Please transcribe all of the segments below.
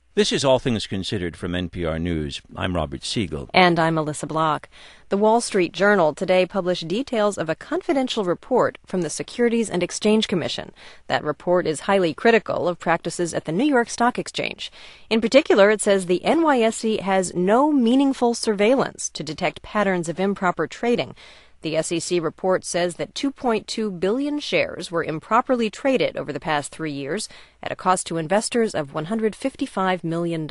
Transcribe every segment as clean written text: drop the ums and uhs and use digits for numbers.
This is All Things Considered from NPR News. I'm Robert Siegel. And I'm Melissa Block. The Wall Street Journal today published details of a confidential report from the Securities and Exchange Commission. That report is highly critical of practices at the New York Stock Exchange. In particular, it says the NYSE has no meaningful surveillance to detect patterns of improper trading. The SEC report says that 2.2 billion shares were improperly traded over the past 3 years at a cost to investors of $155 million.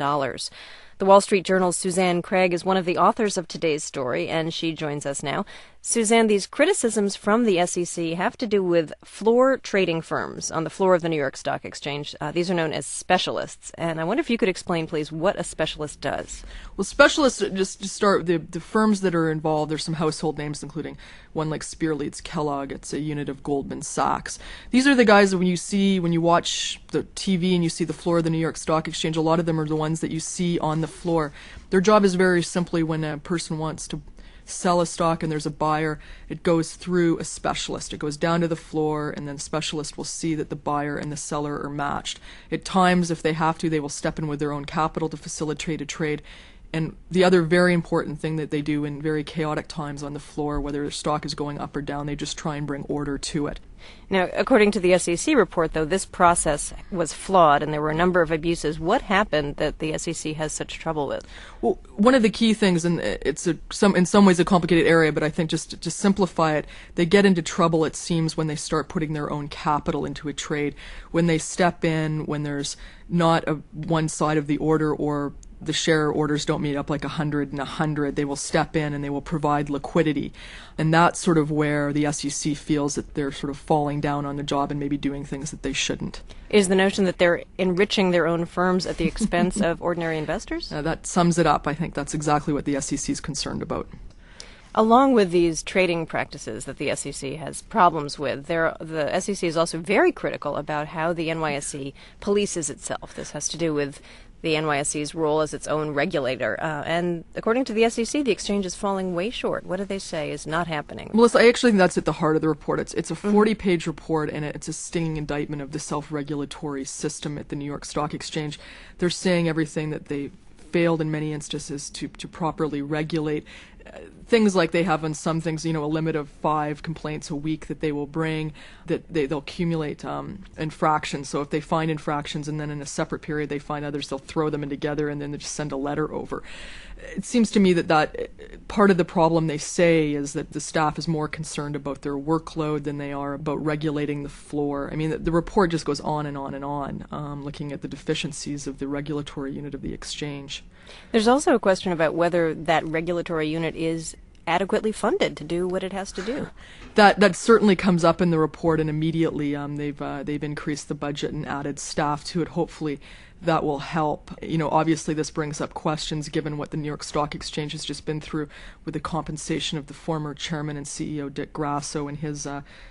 The Wall Street Journal's Suzanne Craig is one of the authors of today's story, and she joins us now. Suzanne, these criticisms from the SEC have to do with floor trading firms on the floor of the New York Stock Exchange. These are known as specialists, and I wonder if you could explain, please, what a specialist does. Well, specialists, just to start, the firms that are involved, there's some household names, including one like Spear Leeds Kellogg. It's a unit of Goldman Sachs. These are the guys that when you watch the TV and you see the floor of the New York Stock Exchange, a lot of them are the ones that you see on the floor. Their job is very simply when a person wants to sell a stock and there's a buyer, it goes through a specialist. It goes down to the floor, and then the specialist will see that the buyer and the seller are matched. At times, if they have to, they will step in with their own capital to facilitate a trade. And the other very important thing that they do in very chaotic times on the floor, whether the stock is going up or down, they just try and bring order to it. Now, according to the SEC report, though, this process was flawed and there were a number of abuses. What happened that the SEC has such trouble with? Well, one of the key things, and it's in some ways a complicated area, but I think just to simplify it, they get into trouble, it seems, when they start putting their own capital into a trade, when they step in, when there's not one side of the order or the share orders don't meet up like 100 and 100, they will step in and they will provide liquidity. And that's sort of where the SEC feels that they're sort of falling down on the job and maybe doing things that they shouldn't. Is the notion that they're enriching their own firms at the expense of ordinary investors? That sums it up. I think that's exactly what the SEC is concerned about. Along with these trading practices that the SEC has problems with, the SEC is also very critical about how the NYSE polices itself. This has to do with the NYSE's role as its own regulator. And according to the SEC, the exchange is falling way short. What do they say is not happening? Melissa, I actually think that's at the heart of the report. It's a 40-page report, and it's a stinging indictment of the self-regulatory system at the New York Stock Exchange. They're saying everything that they failed in many instances to properly regulate. Things like they have on some things, a limit of 5 complaints a week that they will bring, that they'll accumulate infractions. So if they find infractions and then in a separate period they find others, they'll throw them in together and then they just send a letter over. It seems to me that part of the problem, they say, is that the staff is more concerned about their workload than they are about regulating the floor. I mean, the report just goes on and on and on, looking at the deficiencies of the regulatory unit of the exchange. There's also a question about whether that regulatory unit is adequately funded to do what it has to do. That certainly comes up in the report, and immediately they've increased the budget and added staff to it. Hopefully that will help. Obviously this brings up questions given what the New York Stock Exchange has just been through with the compensation of the former chairman and CEO Dick Grasso and his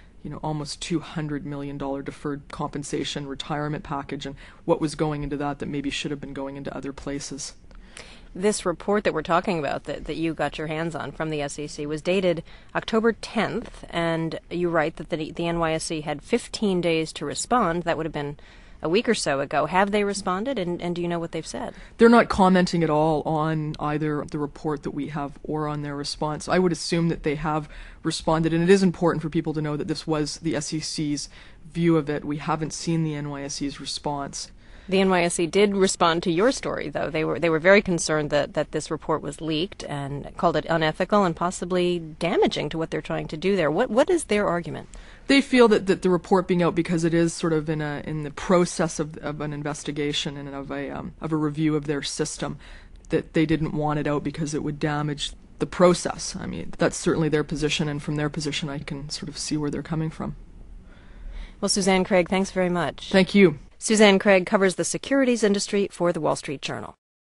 almost $200 million deferred compensation retirement package, and what was going into that maybe should have been going into other places. This report that we're talking about that you got your hands on from the SEC was dated October 10th, and you write that the NYSE had 15 days to respond. That would have been a week or so ago. Have they responded, and do you know what they've said? They're not commenting at all on either the report that we have or on their response. I would assume that they have responded, and it is important for people to know that this was the SEC's view of it. We haven't seen the NYSE's response. The NYSE did respond to your story, though. They were very concerned that this report was leaked and called it unethical and possibly damaging to what they're trying to do there. What is their argument? They feel that the report being out, because it is sort of in the process of an investigation and of a review of their system, that they didn't want it out because it would damage the process. I mean, that's certainly their position, and from their position I can sort of see where they're coming from. Well, Suzanne Craig, thanks very much. Thank you. Suzanne Craig covers the securities industry for the Wall Street Journal.